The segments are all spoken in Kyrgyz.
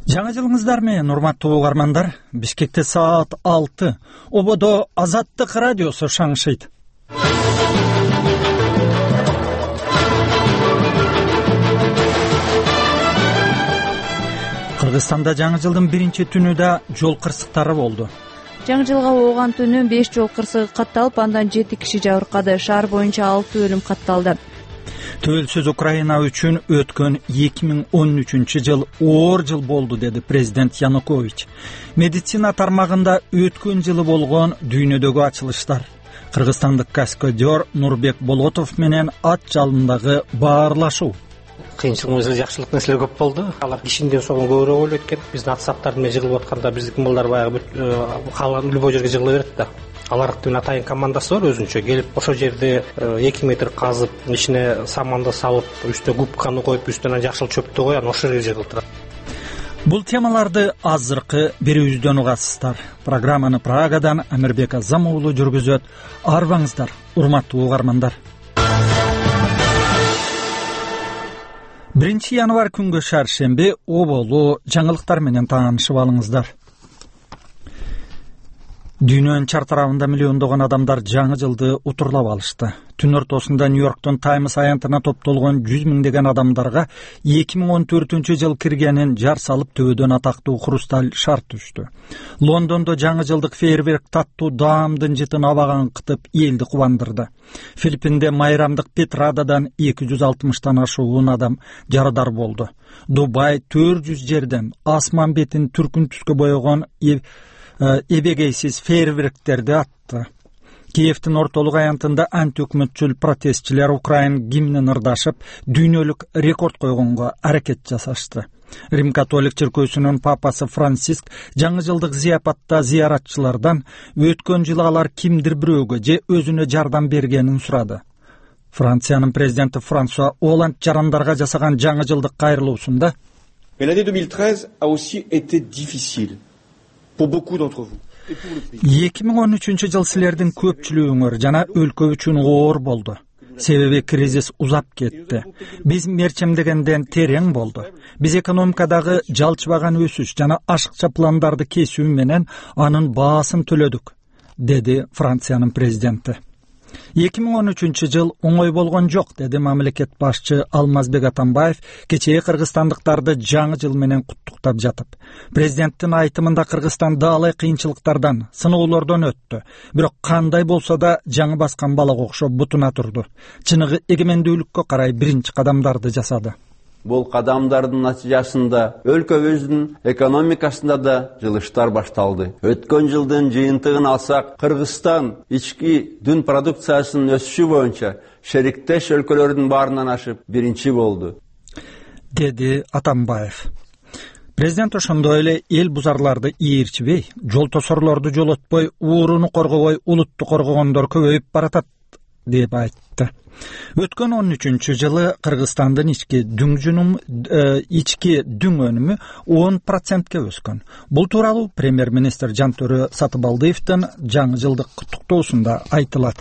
Жаңы жылыңыздар менен урматтуу угармандар. Бишкекте саат 6. Ободо Азаттык радиосу шаңшыйт. Кыргызстанда жаңы жылдын биринчи түнүдө жол кырсыктары болду. Жаңы жылга ооган түнү 5 жол кырсыгы катталып, андан 7 киши жабыркады. Шаар боюнча 6 өлүм катталды. Тәуелсиз Украина үчүн өткөн 2013 жыл оор жыл болду, деди президент Янукович. Медицина тармагында өткөн жылы болгон дүйнөдөгү ачылыштар, кыргызстандык каскадер Нурбек Болотов менен ат жалындагы баарлашуу. Кыйынчылыгыбызда жакшылык нерселер көп болду. Алар кишинин соолун көбүрөөк ойлойт экен. Биздин ат саптардын менен жыгылып атканда биздики балдар баягы калган любой жерге жыгыла берет да. Алардын атайын командасы бар өзүнчө. Келип ошол жерде 2 метр казып, ичине саманды салып, үстүнө губканы коюп, үстүнө жакшыл чөптү коюп, анан ошол жерге жыгылтырат. Бул темаларды азыркы берүүбүздөн угасыздар. Программаны Прагадан Амирбек Азам уулу жүргүзөт. Арбаңыздар, урматтуу угармандар. 1 январь күнгө шаршемби оболу жаңылыктар менен таанышып алыңыздар. Дүйнөнүн чар тарабында миллиондогон адамдар жаңы жылды утурлап алышты. Түн ортосунда Нью-Йорктун Таймс аянтына топтолгон 100 миңдеген адамдарга 2014 жыл киргенин жар салып төбөдөн атактуу хрусталь шар түштү. Лондондо жаңы жылдык фейерверк таттуу даамдын жытын абаган кытып элди кубандырды. Филиппинде майрамдык Петрададан 260тан ашуун адам жарадар болду. Дубай 400 жерден асман бетин түркүн түскө боёгон эбегейсиз фейерверктерди атты. Киевдин ортолук аянтында антиөкмөтчүл протестчилер Украин гимнин ырдашып, дүйнөлүк рекорд койгонго аракет жасашты. Рим католик чиркөөсүнүн папасы Франциск жаңы жылдык зияпатта зыяратчылардан өткөн жылы алар кимдир бирөөгө же өзүнө жардам бергенин сурады. Франциянын президенти Франсуа Оланд жарандарга жасаган жаңы жылдык кайрылуусунда L'année 2013 a aussi été difficile pour beaucoup d'entre vous. 2013 жыл силердин көпчүлүгүңөр жана өлкө үчүн оор болду. Себеби кризис узап кетти. Биз мерчемдегенден терең болду. Биз экономикадагы жалчыбаган өсүш жана ашыкча пландарды кесүү менен анын баасын төлөдүк, деди Франциянын президенти. 2013 жыл оңой болгон жок, деди мамлекет башчы Алмазбек Атамбаев кечээ кыргызстандыктарды жаңы жыл менен куттуктап жатып. Президенттин айтымында Кыргызстан далай кыйынчылыктардан, сыноолордон өттү. Бирок кандай болсо да жаңы баскан балага окшоп бутуна турду. Чыныгы эгемендүүлүккө карай биринчи кадамдарды жасады. Бул кадамдардын натыйжасында өлкөбүздүн экономикасында да жылыштар башталды. Өткөн жылдын жыйынтыгын алсак, Кыргызстан ички дүн продукциясынын өсүшү боюнча шериктеш өлкөлөрдүн баарынан ашып биринчи болду, деди Атамбаев. Президент ошондой эле эл бузарларды ээрчибей, жол тосорлорду жолотпой, ууруну коргобой, улутту коргогондор көбөйүп баратат, деп айтты. Өткөн 13 жылы Кыргызстандын ички дүң өнүмү 10%ке өскөн. Бул тууралуу премьер-министр Жантөрө Сатыбалдиевдин жаңы жылдык куттуктоосунда айтылат.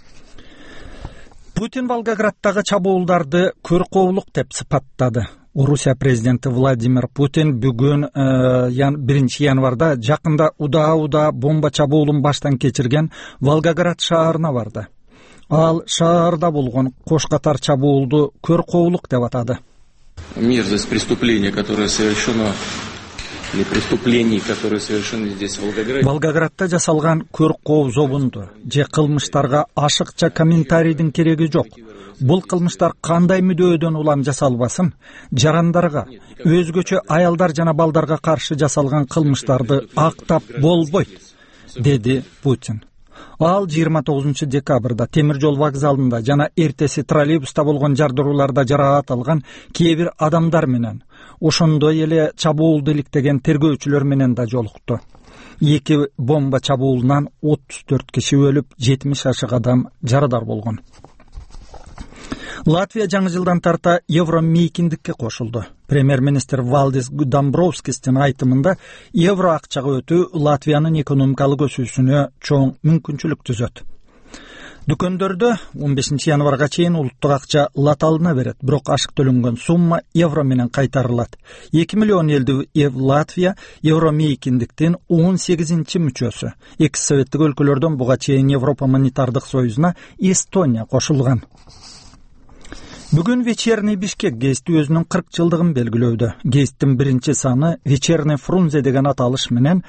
Путин Волгоградтагы чабуулдарды көркөөлүк деп сыпаттады. Орусия президенти Владимир Путин бүгүн 1 январда жакында удаа бомба чабуулун баштан кечирген Волгоград шаарына барды. Ал шаарда болгон кош катар чабуулду көркөөлүк деп атады. Мерзость преступления, которое совершено, или преступлений, которые совершены здесь в Волгограде. Волгоградта жасалган көркөө зобунду же кылмыштарга ашыкча комментарийдин кереги жок. Бул кылмыштар кандай мүдөөдөн улам жасалбасын, жарандарга, өзгөчө аялдар жана балдарга каршы жасалган кылмыштарды актап болбойт, деди Путин. Ал 29 декабрда темир жол вокзалында жана эртеси троллейбуста болгон жардырууларда жараат алган кээ бир адамдар менен, ошондой эле чабуулду иликтеген тергөөчүлөр менен да жолукту. 2 бомба чабуулунан 34 киши өлүп, 70 ашык адам жарадар болгон. Латвия жаңы жылдан тарта евро мейкиндикке кошулду. Премьер-министр Валдис Дамбровскистин айтымында евро акчага өтүү Латвиянын экономикалык өсүүсүнө чоң мүмкүнчүлүк түзөт. Дүкөндөрдө 15 январга чейин улуттук акча латалына берет, бирок ашык төлөнгөн сумма евро менен кайтарылат. 2 миллион элдүү Латвия Евромейкиндиктин 18-чи мүчөсү. Эки советтик өлкөлөрдөн буга чейин Европа монетардык союзуна Эстония кошулган. Бүгүн Вечерний Бишкек гезити өзүнүн 40 жылдыгын белгилөөдө. Гезиттин биринчи саны Вечерний Фрунзе деген аталыш менен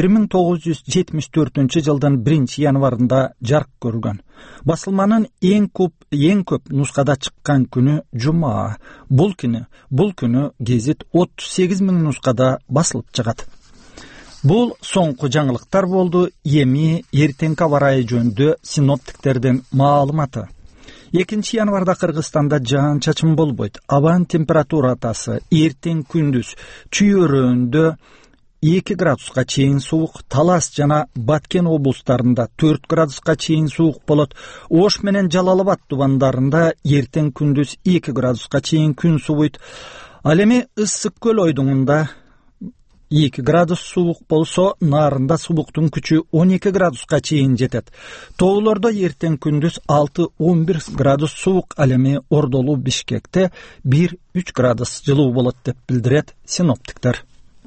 1974 жылдын 1 январында жарык көргөн. Басылманын эң көп нускада чыккан күнү жума. Бул күнү гезит 38 000 нускада басылып чыгат. Бул соңку жаңылыктар болду. Эми эртеңки аба ырайы жөнүндө синоптиктердин маалыматы. 2 январда Кыргызстанда жаан-чачын болбойт. Абанын температурасы эртең күндүз чүйөрөндө 2 градуска чейин суук, Талас жана Баткен облустарында 4 градуска чейин суук болот. Ош менен Жалал Абад тубандарында эртең күндүз 2 градуска чейин күн сууйт. Ал эми Ысык көл ойдуңунда 2 градус суук болсо, Нарында сууктун күчү 12 градуска чейин жетет. Тоолордо эртең күндүз 6-11 градус суук, ал эми Ордолуу Бишкекте 1-3 градус жылуу болот деп билдирет синоптиктер.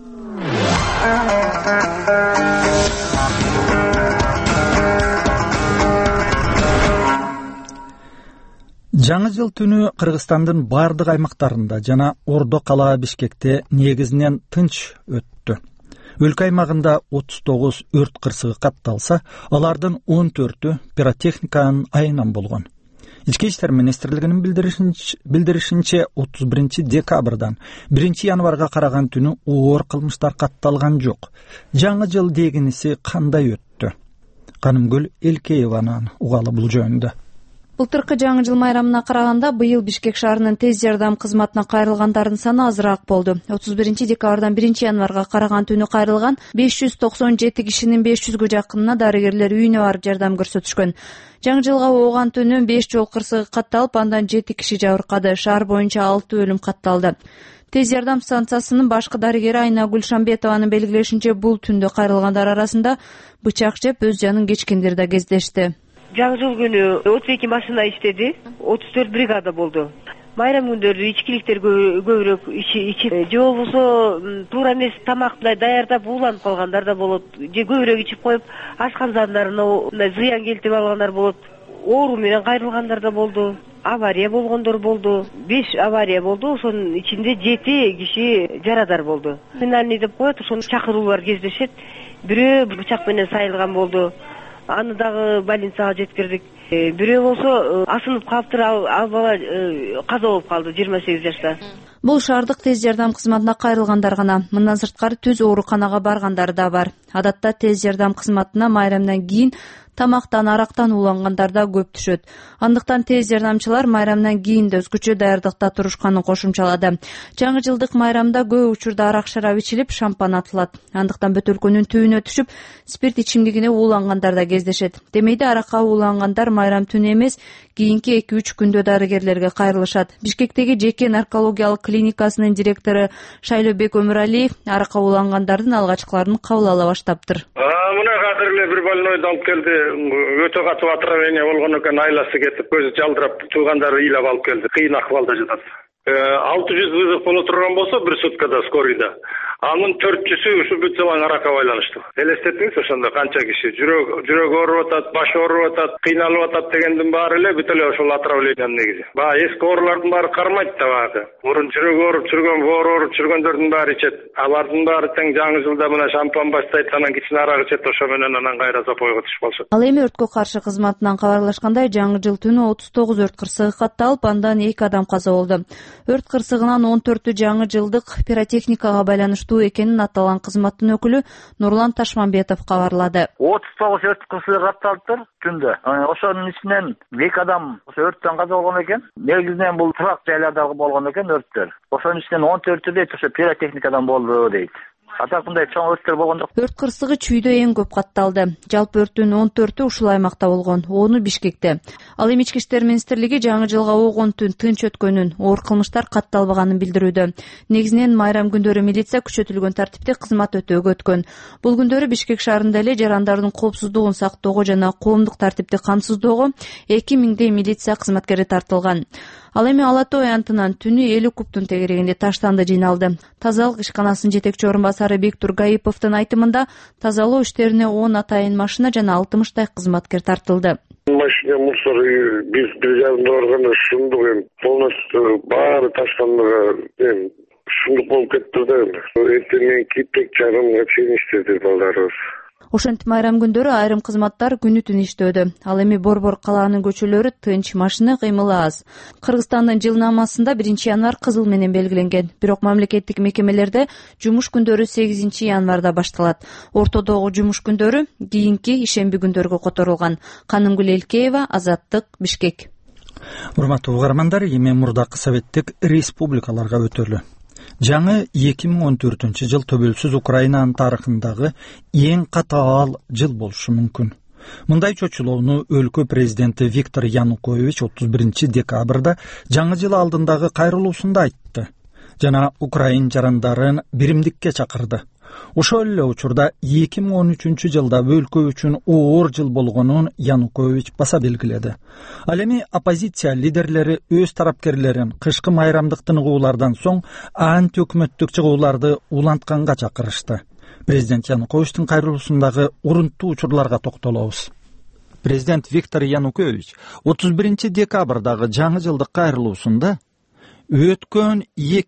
Жаңы жыл түнү Кыргызстандын бардык аймактарында жана Ордо кала Бишкекте негизинен тынч өттү. Өлкө аймагында 39 өрт кырсыгы катталса, алардын 14-ü пиротехниканын айынан болгон. Ички иштер министрлигинин билдиришинче 31 декабрдан 1 январга караган түнү оор кылмыштар катталган жок. Жаңы жыл дегиниси кандай өттү? Канымгүл Элкееванын угалы бул жөнүндө. Былтыркы жаңы жыл майрамына караганда быйыл Бишкек шаарынын тез жардам кызматына кайрылгандардын саны азыраак болду. 31 декабрдан 1 январга караган түнү кайрылган 597 кишинин 500гө жакынына дарыгерлер үйүнө барып жардам көрсөтүшкөн. Жаңы жылга ооган түнү 5 жол кырсыгы катталып, андан 7 киши жабыркады. Шаар боюнча 6 өлүм катталды. Тез жардам станциясынын башкы дарыгери Айнагүл Шамбетованын белгилешинче, бул түндө кайрылгандар арасында бычак жеп өз жанын кечкендер да кездешти. Жаңы жыл күнү 32 машина иштеди, 34 бригада болду. Майрам күндөрү ичкиликтер көбүрөөк ичип, же болбосо туура эмес тамакты даярдап ууланып калгандар да болот, же көбүрөөк ичип коюп ашкандарына зыян келтирип алгандар болот. Оору менен кайрылгандар да болду. Авария болгондор болду. 5 авария болду, ошонун ичинде 7 киши жарадар болду. Финальный деп коет, ошону чакыруулар кездешет. Бирөө бычак менен сайылган болду. Аны дагы больницага жеткирдик. Бирөө болсо асынып калыптыр, ал бала каза болуп калды, 28 жашта. Бул шаардык тез жардам кызматына кайрылгандар гана. Мындан сырткары түз ооруканага баргандар да бар. Адатта тез жардам кызматына майрамдан кийин тамактан, арактан уулангандар да көп түшөт. Андыктан тез жардамчылар майрамдан кийин да өзгөчө даярдыкта турушканын кошумчалады. Жаңы жылдык майрамда көп учурда арак шарап ичилип, шампан атылат. Андыктан бөтөлкөнүн түбүнө түшүп, спирт ичимдигине уулангандар да кездешет. Демейде аракка уулангандар майрам түнү эмес, кийинки 2-3 күндө дарыгерлерге кайрылышат. Бишкектеги жеке наркологиялык клиникасынын директору Шайлобек Өмүралиев аракка уулангандардын алгачкыларын кабыл ала баштаптыр. Мына азыр эле бир больнойду алып келди. Өтө катуу отравление болгон экен, айласы кетип, көзү жалдырап, туугандары ыйлап алып келди. Кыйын акыбалда жатат. 600 вызов боло турган болсо бир суткада скорыйда. Анын 400-сү ушу бүт жалаң аракка байланыштуу. Элестеттиңиз ошондо канча киши жүрөк ооруп атат, баш ооруп атат, кыйналып атат дегендин баары эле бүт эле ошол отравлениянын негизи. Баягы эски оорулардын баары кармайт да баягы. Мурун жүрөк ооруп жүргөн, боору ооруп жүргөндөрдүн баары ичет. Алардын баары тең жаңы жылда мына шампан баштайт, анан кичине арак ичет, ошо менен анан кайра запойго түшүп калышат. Ал эми өрткө каршы кызматынан кабарлашкандай, жаңы жыл түнү 39 өрт кырсыгы катталып, андан 2 адам каза болду. Өрт кырсыгынан 14-ü жаңы жылдык пиротехникага байланыштуу экенин аталган кызматтын өкүлү Нурлан Ташманбетов кабарлады. 39 өрт кырсыгы катталыптыр түндө. Ошонун ичинен 2 адам өрттөн каза болгон экен. Негизинен бул турак жайларда болгон экен өрттөр. Ошонун ичинен 14-ü дейт, ошо пиротехникадан болду дейт. атакындай чоң өрттөр болгон жок. Өрт кырсыгы чүйдө эң көп катталды. Жалпы өрттүн 14-ü ушул аймакта болгон, 10-у Бишкекте. Ал эми Ички иштер министрлиги жаңы жылга огон түн тынч өткөнүн, оор кылмыштар катталбаганын билдирүүдө. Негизинен майрам күндөрү милиция күчөтүлгөн тартипте кызмат өтөөгө өткөн. Бул күндөрү Бишкек шаарында эле жарандардын коопсуздугун сактоого жана коомдук тартипти камсыздоого 2000дей милиция кызматкери тартылган. Ал эми Ала Тоо аянтынан түнү 50 кубтун тегерегинде таштанды жыйналды. Тазалык ишканасынын жетекчи орун басары Биктур Гаиповдун айтымында тазалоо иштерине 10 атайын машина жана 60 кызматкер тартылды. Машина мусор биз бригадада барганда шундук полностью баары таштандыга шундук болуп кетти да. Эртең киттек жарымга чейин иштеди балдарыбыз. Ошентип майрам күндөрү айрым кызматтар күнү түн иштөөдө. Ал эми Борбор калаанын көчөлөрү тынч, машина кыймылы аз. Кыргызстандын жылнаамасында 1-январь кызыл менен белгиленген. Бирок мамлекеттик мекемелерде жумуш күндөрү 8-январда башталат. Ортодогу жумуш күндөрү кийинки ишемби күндөргө которулган. Канымгүл Элкеева, Азаттык, Бишкек. Урматтуу угармандар, эми мурдакы советтик республикаларга өтөлү. Жаңы 2014 жыл төбөлсүз Украинанын тарыхындагы эң катаал жыл болушу мүмкүн. Мындай чочулоону өлкө президенти Виктор Янукович 31 декабрда жаңы жыл алдындагы кайрылуусунда айтты жана украин жарандарын биримдикке чакырды. Ошол эле учурда 2013 жылда өлкө үчүн оор жыл болгонун Янукович баса белгиледи. Ал эми оппозиция лидерлери өз тарапкерлерин кышкы майрамдык тыныгуулардан соң анти өкмөттүк чыгууларды улантканга чакырышты. Президент Януковичтин кайрылуусундагы урунттуу учурларга токтолобуз. Президент Виктор Янукович 31 декабрдагы жаңы жылдык кайрылуусунда өткөн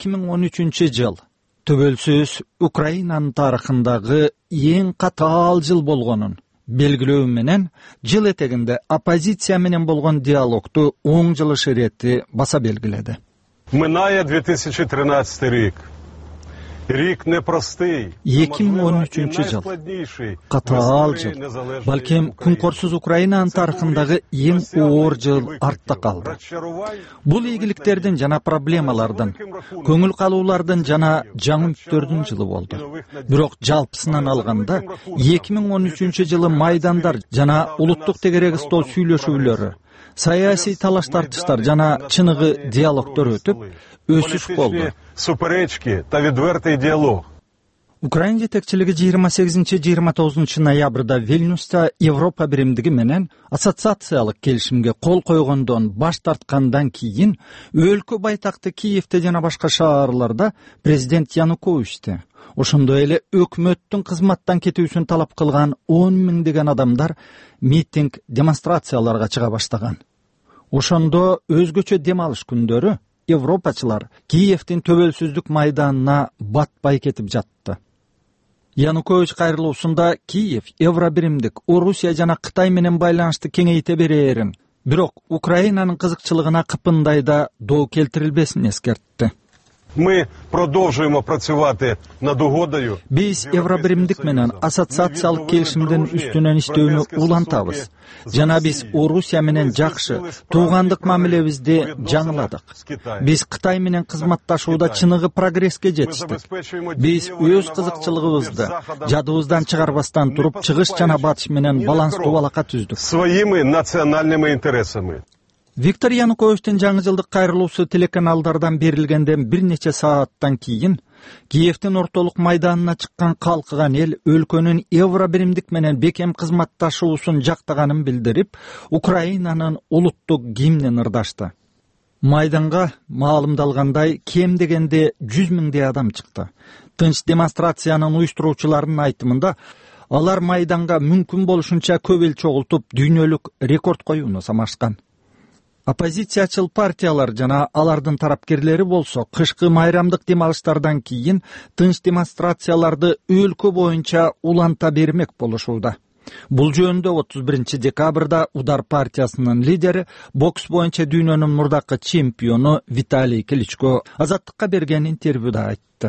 2013 жыл төбөлсүз Украинанын тарыхындагы эң катаал жыл болгонун белгилөө менен жыл этегинде оппозиция менен болгон диалогту оң жылыш ирети баса белгиледи. Минає 2013 рік. Рік непростий. 2013 жыл катаал жыл. Балким күнкорсуз Украинанын тарыхындагы эң оор жыл артта калды. Бул ийгиликтердин жана проблемалардын, көңүл калуулардын жана жаңы үмүттөрдүн жылы болду. Бирок жалпысынан алганда 2013 жылы майдандар жана улуттук тегереги стол сүйлөшүүлөрү, саясий талаш тартыштар жана чыныгы диалогдор өтүп, өсүш болду. Суперечки та відвертий діалог. Украин жетекчилиги 28-29 ноябрда Вильнюста Европа биримдиги менен ассоциациялык келишимге кол койгондон баш тарткандан кийин өлкө байтакты Киевте жана башка шаарларда президент Януковичти, ошондой эле өкмөттүн кызматтан кетүүсүн талап кылган 10 миңдеген адамдар митинг, демонстрацияларга чыга баштаган. Ошондо өзгөчө дем алыш күндөрү европачылар Киевдин төбөлсүздүк майданына батпай кетип жатты. Янукович кайрылуусунда Киев Евробиримдик, Орусия жана Кытай менен байланышты кеңейте берерин, бирок Украинанын кызыкчылыгына кыпындайда доо келтирилбесин эскертти. Ми продовжуємо працювати над угодою. Биз Евробиримдик менен ассоциациялык келишимдин үстүнөн иштөөнү улантабыз. Жана биз Орусия менен жакшы туугандык мамилебизди жаңыладык. Биз Кытай менен кызматташууда чыныгы прогресске жетиштик. Биз өз кызыкчылыгыбызды жадыбыздан чыгарбастан туруп чыгыш жана батыш менен баланстуу алака түздүк. Своими национальными интересами. Виктор Януковичтин жаңы жылдык кайрылуусу телеканалдардан берилгенден бир нече сааттан кийин Киевдин ортолук майданына чыккан калкыган эл өлкөнүн Евробиримдик менен бекем кызматташуусун жактаганын билдирип, Украинанын улуттук гимнин ырдашты. Майданга маалымдалгандай кем дегенде 100 миңдей адам чыкты. Тынч демонстрациянын уюштуруучуларынын айтымында алар майданга мүмкүн болушунча көп эл чогултуп дүйнөлүк рекорд коюуну самашкан. Оппозициячыл партиялар жана алардын тарапкерлери болсо кышкы майрамдык дем алыштардан кийин тынч демонстрацияларды өлкө боюнча уланта бермек болушууда. Бул жөнүндө 31 декабрда Удар партиясынын лидери, бокс боюнча дүйнөнүн мурдакы чемпиону Виталий Кличко Азаттыкка берген интервьюда айтты.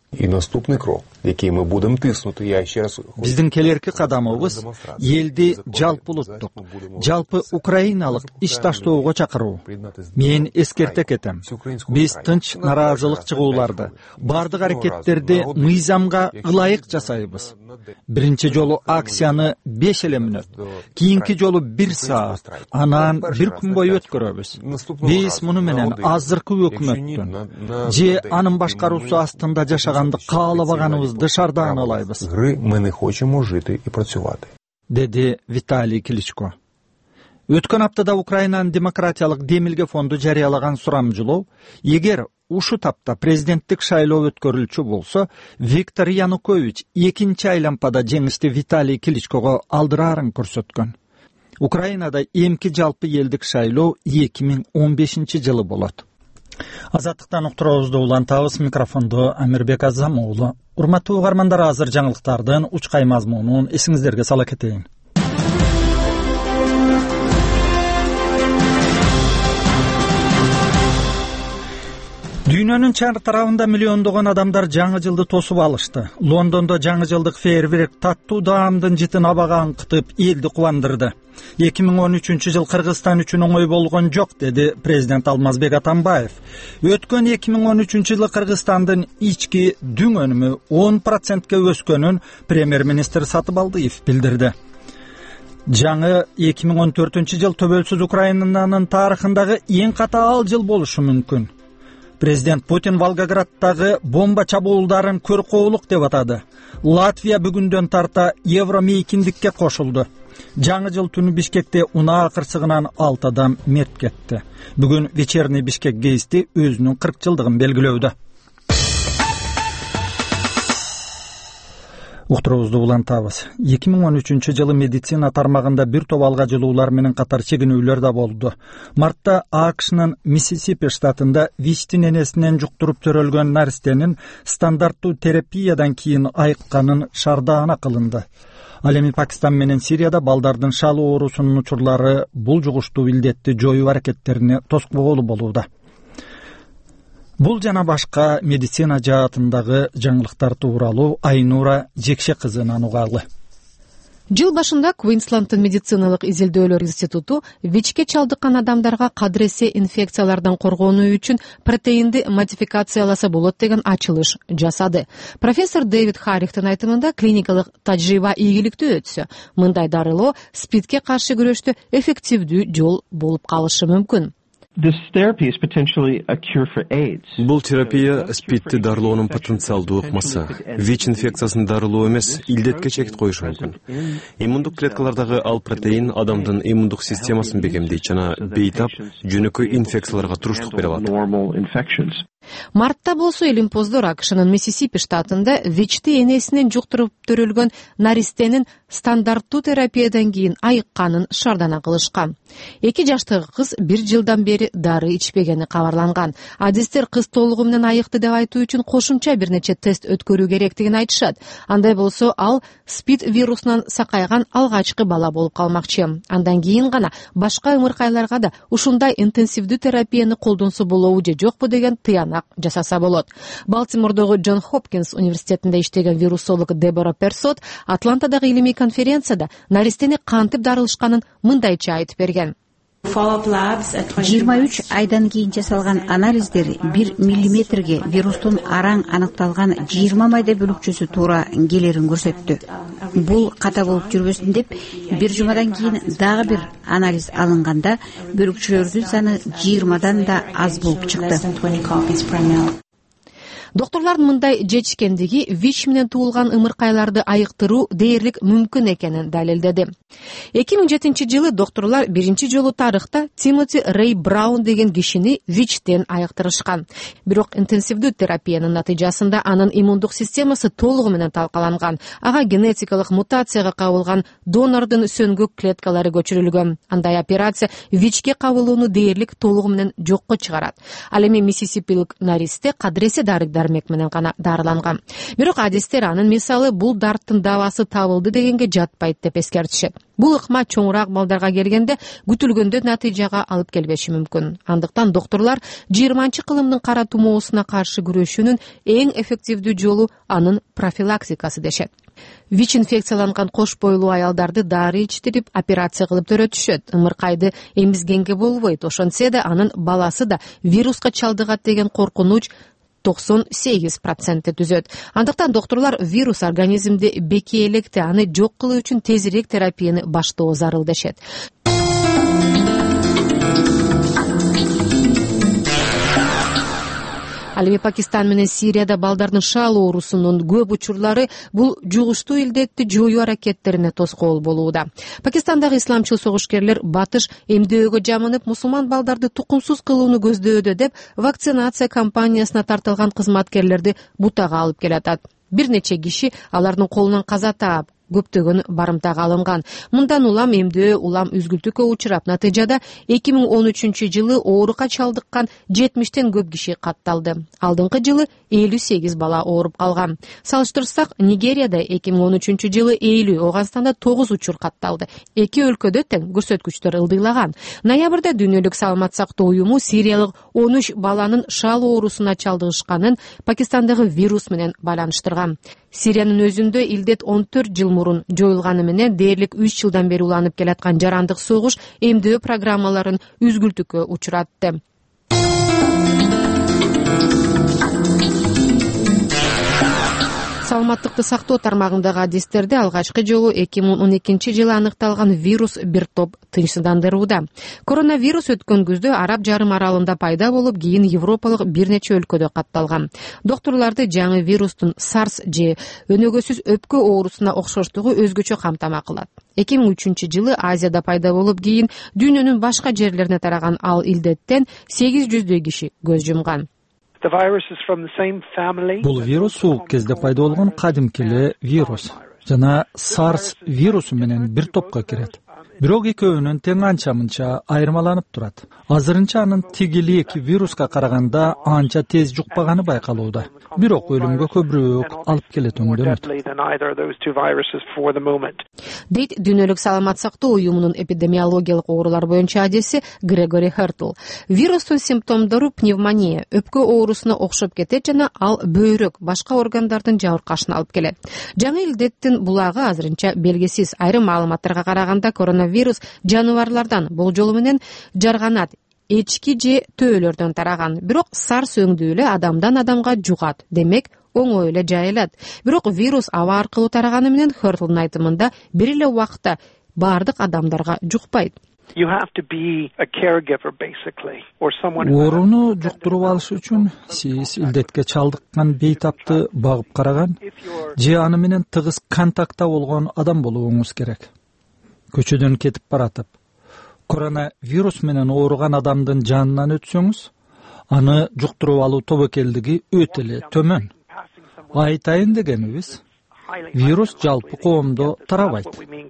І наступний крок, який ми будемо тиснути, я ще раз... Биздин келерки кадамыбыз элди жалпылыктык, жалпы украиналык иш таштоого чакыруу. Мен эскерте кетем. Биз тынч нараазылык чыгууларды, бардык аракеттерди мыйзамга ылайык жасайбыз. Биринчи жолу акцияны 5 эле мүнөт, кийинки жолу 1 саат, анан 1 күн бою өткөрөбүз. Биз муну менен азыркы өкмөттүн же анын башкаруусу астында жашаганды каалабаганыбызды дышардан алайбыз. Ми не хочемо жити і працювати. Деди Виталий Кличко. Өткөн аптада Украинанын демократиялык демилге фонду жарыялаган сурамжылоо, эгер ушу тапта президенттик шайлоо өткөрүлчү болсо, Виктор Янукович экинчи айлампада жеңишти Виталий Кличкого алдыраарын көрсөткөн. Украинада эмки жалпы элдик шайлоо 2015-жылы болот. Азаттыктан уктуруубузду улантабыз. Микрофондо Амирбек Азам уулу. Урматтуу угармандар, азыр жаңылыктардын учкай мазмунун эсиңиздерге сала кетейин. Дүйнөнүн чар тарабында миллиондогон адамдар жаңы жылды тосуп алышты. Лондондо жаңы жылдык фейерверк таттуу даамдын жытын абага аңкытып элди кубандырды. 2013-жыл Кыргызстан үчүн оңой болгон жок, деди президент Алмазбек Атамбаев. Өткөн 2013-жылы Кыргызстандын ички дүң өнүмү 10%ке өскөнүн премьер-министр Сатыбалдыев билдирди. Жаңы 2014-жыл төбөлсүз Украинанын тарыхындагы эң катаал жыл болушу мүмкүн. Президент Путин Волгоградтагы бомба чабуулдарын көркөөлүк деп атады. Латвия бүгүндөн тарта евромейкиндикке кошулду. Жаңы жыл түнү Бишкекте унаа кырсыгынан 6 адам мерт кетти. Бүгүн вечерний Бишкек гезити өзүнүн 40 жылдыгын белгилөөдө. Уктуруубузду улантабыз. 2013-жылы медицина тармагында бир топ алга жылуулар менен катар чегинүүлөр да болду. Мартта АКШнын Миссисипи штатында ВИЧтин энесинен жуктуруп төрөлгөн наристенин стандарттуу терапиядан кийин айыкканын шардаана кылынды. Ал эми Пакистан менен Сирияда балдардын шал оорусунун учурлары бул жугуштуу илдетти жоюу аракеттерине тоскоолу болууда. Бул жана башка медицина жаатындагы жаңылыктар тууралуу Айнура Жекше кызынан угалы. Жыл башында Квинсландтын медициналык изилдөөлөр институту ВИЧке чалдыккан адамдарга кадыресе инфекциялардан коргонуу үчүн протеинди модификацияласа болот деген ачылыш жасады. Профессор Дэвид Харрихтын айтымында клиникалык тажрыйба ийгиликтүү өтсө, мындай дарылоо СПИДке каршы күрөштө эффективдүү жол болуп калышы мүмкүн. Бул терапия СПИДти дарылоонун потенциалдуу ыкмасы. ВИЧ инфекциясын дарылоо эмес, илдетке чекит коюшу мүмкүн. Иммундук клеткалардагы ал протеин адамдын иммундук системасын бекемдейт жана бейтап жөнөкөй инфекцияларга туруштук бере алат. Мартта болсо Элимпоздор АКШнын Миссисипи штатында ВИЧти энесинен жуктуруп төрөлгөн наристенин стандарттуу терапиядан кийин айыкканын шардана кылышкан. 2 жаштагы кыз 1 жылдан бери дары ичпегени кабарланган. Адистер кыз толугу менен айыкты деп айтуу үчүн кошумча бир нече тест өткөрүү керектигин айтышат. Андай болсо ал СПИД вирусунан сакайган алгачкы бала болуп калмакчы. Андан кийин гана башка ымыркайларга да ушундай интенсивдүү терапияны колдонсо болобу же жокпу деген тыянак жасаса болот. Балтимордогу Джон Хопкинс университетинде иштеген вирусолог Дебора Персот Атлантадагы илимий конференцияда наристени кантип дарылышканын мындайча айтып берген. 23 айдан кийин жасалган анализдер 1 миллиметрге вирустун араң аныкталган 20 майда бөлүкчөсү туура келерин көрсөттү. Бул ката болуп жүрбөсүн деп, бир жумадан кийин дагы бир анализ алынганда бөлүкчөлөрдүн саны 20дан да аз болуп чыкты. Доктурлардын мындай жетишкендиги ВИЧ менен туулган ымыркайларды айыктыруу дээрлик мүмкүн экенин далилдеди. 2007-жылы доктурлар биринчи жолу тарыхта Тимоти Рэй Браун деген кишини ВИЧтен айыктырышкан. Бирок интенсивдүү терапиянын натыйжасында анын иммундук системасы толугу менен талкаланган. Ага генетикалык мутацияга кабылган донордун сөнгөк клеткалары көчүрүлгөн. Андай операция ВИЧке кабылууну дээрлик толугу менен жокко чыгарат. Ал эми Миссисипилик наристе кадыресе дарыдан дармек менен гана дарыланган. Бирок адистер анын мисалы бул дарттын дабасы табылды дегенге жатпайт деп эскертишет. Бул ыкма чоңураак балдарга келгенде күтүлгөндөй натыйжага алып келбеши мүмкүн. Андыктан доктурлар 20-кылымдын кара тумоосуна каршы күрөшүүнүн эң эффективдүү жолу анын профилактикасы дешет. ВИЧ-инфекцияланган кош бойлуу аялдарды дары ичтирип, операция кылып төрөтүшөт. Ымыркайды эмизгенге болбойт. Ошентсе да анын баласы да вируска чалдыгат деген коркунуч 98% түзөт. Андыктан доктурлар вирус организмде беки электе, аны жок кылуу үчүн тезирээк терапияны баштоо зарыл дешет. Ал эми Пакистан менен Сирияда балдардын шал оорусунун көп учурлары бул жугуштуу илдетти жоюу аракеттерине тоскоол болууда. Пакистандагы исламчыл согушкерлер батыш эмдөөгө жамынып, мусулман балдарды тукумсуз кылууну көздөдө деп вакцинация кампаниясына тартылган кызматкерлерди бутага алып келатат. Бир нече киши алардын колунан каза таап, көптөгөн барымтага алынган. Мындан улам эмдөө улам үзгүлтүккө учурап, натыйжада 2013-жылы оорука чалдыккан 70тен көп киши катталды. Алдыңкы жылы 58 бала ооруп калган. Салыштырсак, Нигерияда 2013-жылы 50, Ооганстанда 9 учур катталды. Эки өлкөдө тең көрсөткүчтөр ылдыйлаган. Ноябрда Дүйнөлүк саламат сактоо уюму сириялык 13 баланын шал оорусуна чалдыгышканын Пакистандагы вирус менен байланыштырган. Сириянын өзүндө илдет 14 жыл мурун жоюлганы менен дээрлик 3 жылдан бери уланып келаткан жарандык согуш эмдөө программаларын үзгүлтүккө учуратты. Саламаттыкты сактоо тармагындагы адистерде алгачкы жолу 2012-жылы аныкталган вирус бир топ тынчсыздандырууда. Коронавирус өткөн күздө Араб жарым аралында пайда болуп, кийин Европалык бир нече өлкөдө катталган. Доктурларды жаңы вирустун SARS же өнөгөсүз өпкө оорусуна окшоштугу өзгөчө камтама кылат. 2003-жылы Азияда пайда болуп, кийин дүйнөнүн башка жерлерине тараган ал илдеттен 800дөй киши көз жумган. Бул вирус суук кезде пайда болгон кадимки эле вирус жана SARS вирусу менен бир топко кирет. Бирок экөөнүн тең анча-мынча айырмаланып турат. Азырынча анын тигили эки вируска караганда анча тез жукпаганы байкалууда. Бирок өлүмгө көбүрөөк алып келет өңдөнөт. Дейт Дүйнөлүк саламат сактоо уюмунун эпидемиологиялык оорулар боюнча адиси Грегори Хертл. Вирустун симптомдору пневмония, өпкө оорусуна окшоп кетет жана ал бөйрөк, башка органдардын жабыркашына алып келет. Жаңы илдеттин булагы азырынча белгисиз. Айрым маалыматтарга караганда коронавирус жаныбарлардан, болжолу менен жарганат, эчки же төөлөрдөн тараган. Бирок SARS өңдүү эле адамдан адамга жугат. Демек, оңой эле жайылат. Бирок вирус аба аркылуу тараганы менен Хертлдун айтымында бир эле убакта бардык адамдарга жукпайт. Ооруну жуктуруп алыш үчүн сиз илдетке чалдыккан бейтапты багып караган же аны менен тыгыз контактта болгон адам болууңуз керек. Көчөдөн кетип баратып, коронавирус менен ооруган адамдын жанынан өтсөңүз, аны жуктуруп алуу тобокелдиги өтө эле төмөн. Айтайын дегенибиз, вирус жалпы коомдо тарабайт.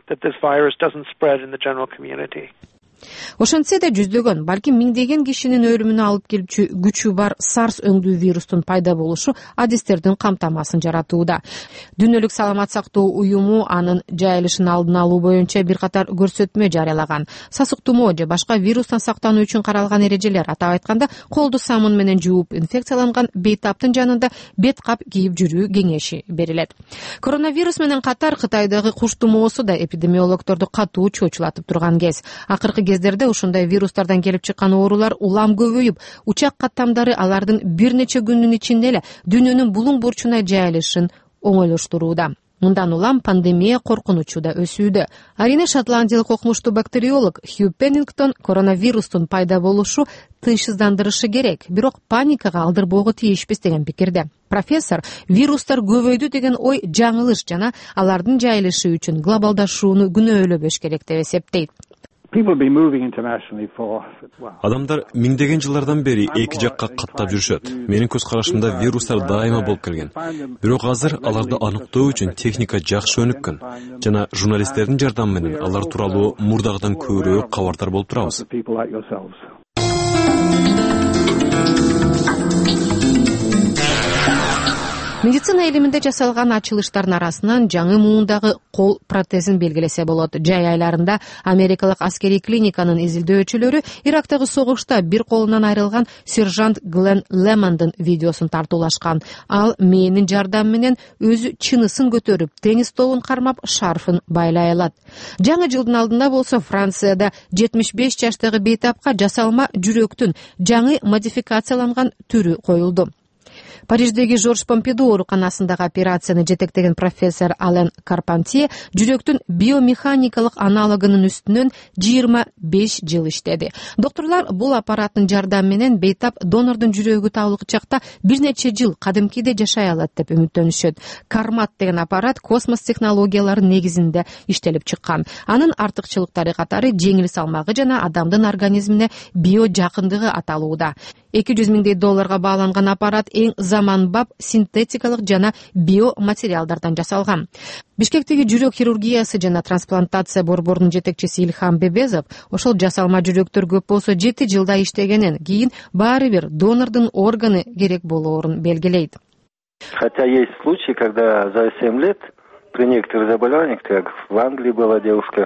Ошентсе да жүздөгөн, балким миңдеген кишинин өлүмүнө алып келчү күчү бар SARS өңдүү вирустун пайда болушу адистердин камтамасын жаратууда. Дүйнөлүк саламат сактоо уюму анын жайылышын алдын алуу боюнча бир катар көрсөтмө жарыялаган. Сасык тумоо же башка вирустан сактануу үчүн каралган эрежелер, атап айтканда, колду самын менен жууп, инфекцияланган бейтаптын жанында бет кап кийип жүрүү кеңеши берилет. Коронавирус менен катар Кытайдагы куш тумоосу да эпидемиологдорду катуу чочулатып турган кез. Акыркы кездерде ушундай вирустардан келип чыккан оорулар улам көбөйүп, учак каттамдары алардын бир нече күндүн ичинде эле дүйнөнүн булуң бурчуна жайылышын оңойлоштурууда. Мындан улам пандемия коркунучу да өсүүдө. Арийне шотландиялык окумуштуу бактериолог Хью Пеннингтон коронавирустун пайда болушу тынчсыздандырышы керек, бирок паникага алдырбоого тийишпиз деген пикирде. Профессор вирустар көбөйдү деген ой жаңылыш жана алардын жайылышы үчүн глобалдашууну күнөөлөбөш керек деп эсептейт. Адамдар миңдеген жылдардан бери эки жакка каттап жүрүшөт. Менин көз карашымда вирустар дайыма болуп келген. Бирок азыр аларды аныктоо үчүн техника жакшы өнүккөн жана журналисттердин жардамы менен алар тууралуу мурдагыдан көбүрөөк кабардар болуп турабыз. Медицина илиминде жасалган ачылыштардын арасынан жаңы муундагы кол протезин белгилесе болот. Жай айларында америкалык аскерий клиниканын изилдөөчүлөрү Ирактагы согушта бир колунан айрылган сержант Глен Лемондун видеосун тартуулашкан. Ал мээнин жардамы менен өзү чынысын көтөрүп, теңиз тобун кармап, шарфын байлай алат. Жаңы жылдын алдында болсо Францияда 75 жаштагы бейтапка жасалма жүрөктүн жаңы модификацияланган түрү коюлду. Париждеги Жорж Помпиду ооруканасындагы операцияны жетектеген профессор Ален Карпантье жүрөктүн биомеханикалык аналогунун үстүнөн 25 жыл иштеди. Докторлор бул аппараттын жардамы менен бейтап донордун жүрөгү табылган чакта бир нече жыл кадимкидей жашай алат деп үмүттөнүшөт. Кармат деген аппарат космос технологияларынын негизинде иштелип чыккан. Анын артыкчылыктары катары жеңил салмагы жана адамдын организмине био жакындыгы аталууда. $200 миңдей бааланган аппарат эң заманбап синтетикалык жана биоматериалдардан жасалган. Бишкектеги жүрөк хирургиясы жана трансплантация борборунун жетекчиси Илхам Бебезов ошол жасалма жүрөктөр көп болсо 7 жылда иштегенин, кийин баары бир донордун органы керек болоорун белгилейт. Хотя есть случаи, когда за 7 лет при некоторых заболеваниях, как в Англии была девушка,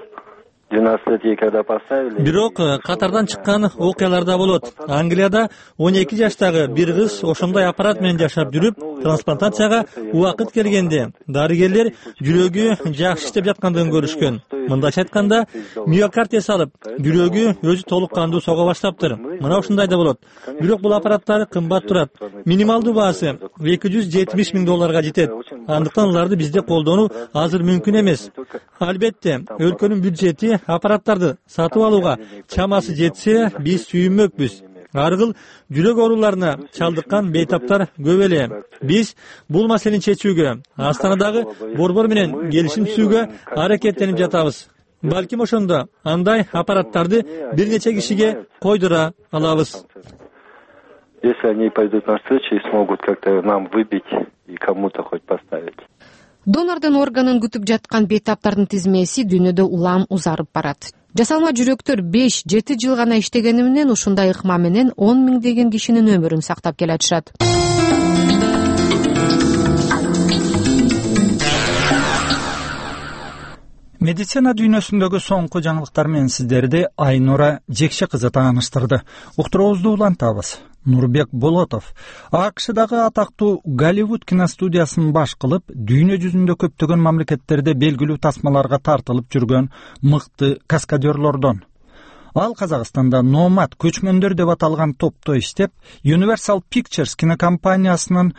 Бирок катардан чыккан окуялар да болот. Англияда 12 жаштагы бир кыз ошондой аппарат менен жашап жүрүп, трансплантацияга убакыт келгенде дарыгерлер жүрөгү жакшы иштеп жаткандыгын көрүшкөн. Мындайча айтканда, миокардия салып, жүрөгү өзү толук кандуу сого баштаптыр. Мына ушундай да болот. Бирок бул аппараттар кымбат турат. Минималдуу баасы $270 миң жетет. Андыктан аларды бизде колдонуу азыр мүмкүн эмес. Албетте, өлкөнүн бюджети аппараттарды сатып алууга чамасы жетсе, биз сүйүнмөкпүз. Ар кыл жүрөк ооруларына чалдыккан бейтаптар көп эле. Биз бул маселени чечүүгө, Астанадагы борбор менен келишим түзүүгө аракеттенип жатабыз. Балким ошондо андай аппараттарды бир нече кишиге койдура алабыз. Если они пойдут навстречу и смогут как-то нам выбить и кому-то хоть поставить. Донордун органын күтүп жаткан бейтаптардын тизмеси дүйнөдө улам узарып барат. Жасалма жүрөктөр 5-7 жыл гана иштегени менен ушундай ыкма менен 10 миңдеген кишинин өмүрүн сактап келатышат. Медицина дүйнөсүндөгү соңку жаңылыктар менен сиздерди Айнура Жекше кызы тааныштырды. Уктуруубузду улантабыз. Нурбек Болотов АКШдагы атактуу Голливуд киностудиясын баш кылып, дүйнө жүзүндө көптөгөн мамлекеттерде белгилүү тасмаларга тартылып жүргөн мыкты каскадерлордон. Ал Казакстанда Номад көчмөндөр деп аталган топто иштеп, Universal Pictures кинокомпаниясынын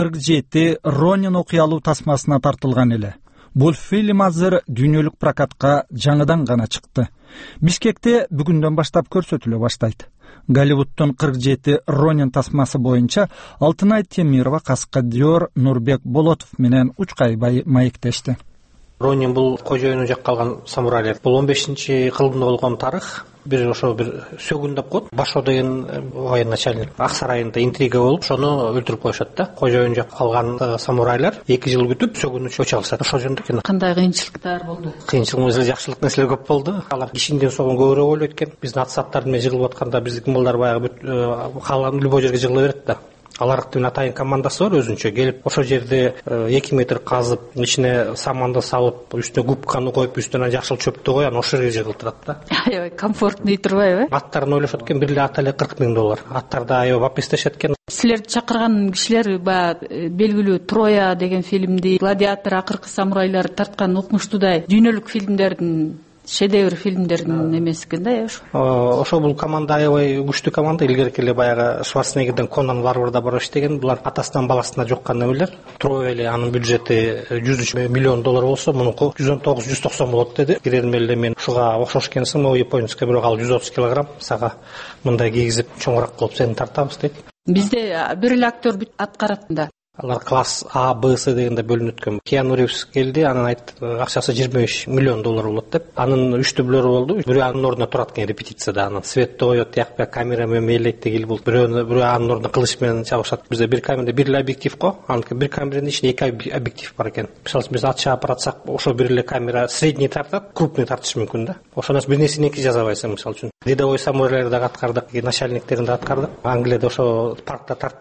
47 Ронин окуялуу тасмасына тартылган эле. Бул фильм азыр дүйнөлүк прокатка жаңыдан гана чыкты. Бишкекте бүгүндөн баштап көрсөтүлө баштайт. Голливудтун 47 Ронин тасмасы боюнча Алтынай Темирова каскадер Нурбек Болотов менен учкай маектешти. Ронин бул кожоюну жакка калган самурайлар. Бул 15-кылымда болгон тарых. Бир ошо бир сөгүн деп коет. Башо деген военачальник Ак сарайында интрига болуп, ошону өлтүрүп коюшат да. Кожоюну жакка калган самурайлар 2 жыл күтүп сөгүнү өчө алышат. Ошол жөнүндө экен. Кандай кыйынчылыктар болду? Кыйынчылык эмес, жакшылык нерселер көп болду. Алар кишинден согун көбүрөөк ойлойт экен. Биздин ат-саптардын менен жыгылып атканда биздики балдар баягы калган любой жерге жыгыла берет да. Алардын атайын командасы бар өзүнчө. Келип ошол жерде 2 метр казып, ичине саманды салып, үстүнө губканы коюп, үстүнө жакшыл чөптү коюп, анан ошол жерге жыгылтырат да. Аябай комфортный турбайбы? Аттарын ойлошот экен, бир эле ат эле $40 миң. Аттарды аябай бап эстешет экен. Силерди чакырган кишилер белгилүү Троя деген фильмди, Гладиатор, Акыркы самурайлар тарткан укмуштуудай дүйнөлүк фильмдердин шедевр фильмдердин эмес экен да, ошо бул команда аябай күчтүү команда. Илгерки эле баягы Шварценеггерден Конан Варварда барып иштеген. Булар атасынан баласына жуккан немелер. Троя эле анын бюджети $103 миллион болсо, мунуку 119-190 болот деди. Кирелме эле мен ушуга окшош экенсиң, могу японецке бирок ал 130 килограмм, сага мындай кийгизип чоңураак кылып сени тартабыз дейт. Бизде бир эле актер аткарат да. Алар класс А, Б, С дегенде бөлүнүп өткөн. Киану Ривз келди, анан айтты, акчасы $25 миллион болот деп. Анын 3 дублеру болду. Бирөө анын ордуна турат экен репетицияда. Анан светти коет, тиякпа камера менен мээлейт дегил бул. Бирөө анын ордуна кылыч менен чабышат. Бизде бир камерада бир эле объектив го. Аныкы бир камеранын ичинде 2 объектив бар экен. Мисалы биз ат чаап баратсак, ошо бир эле камера средний тартат, крупный тартыш мүмкүн да. Ошондон бир нерсени эки жазабайсың, мисалы үчүн. Рядовой самуройлорду да аткардык, начальниктерин да аткардык. Англияда ошо паркта тартты.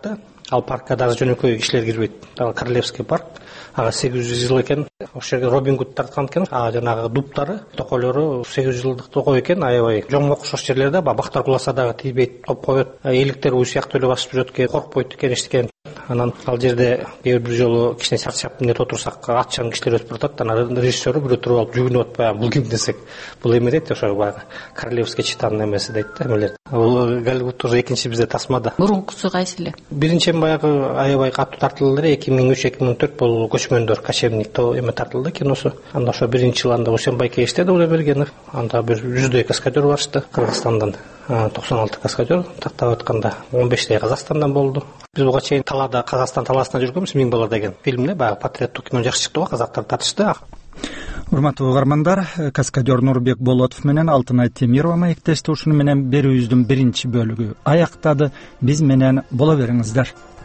ал паркка дагы жөнөкөй кишилер кирбейт. Ал Королевский парк, ага 800 жыл экен. Ошол жерге Робин Гуд тарткан экен. Жанагы дубтары, токойлору 800 жылдык токой экен. Аябай жоң окшош жерлерде бактар куласа дагы тийбейт, топ коет. Эликтер уй сыяктуу эле басып жүрөт экен, коркпойт экен эчтекен. Анан ал жерде бир жолу кичине чарчап эмне отурсак, атчан кишилер өтүп баратат. Анан режиссеру бирөө туруп алып жүгүнүп атпайбы, бул ким десек, бул эме дейт, ошо баягы Королевский читанын эмеси дейт да, эмелер. Бул Голливуд тоже экинчи бизде тасмада. Мурункусу кайсы эле? Биринчи баягы аябай катуу тартылды эле 2003-2004 бул көчмөндөр кочевник то эме тартылды киносу. Анда ошо биринчи жылында Усенбай Кештеди Улебергенов, анда бир 100дөй каскадер барышты Кыргызстандан. 96 каскадер тактап атканда 15 Казакстандан болду. Биз буга чейин талаада Казакстан талаасында жүргөнбүз, Миң бала деген фильмде баягы патриоттук кино жакшы чыкты го, казактар татышты. Урматтуу угармандар, каскадер Нурбек Болотов менен Алтынай Темирова маектешти. Ушуну менен берүүбүздүн биринчи бөлүгү аяктады. Биз менен боло бериңиздер.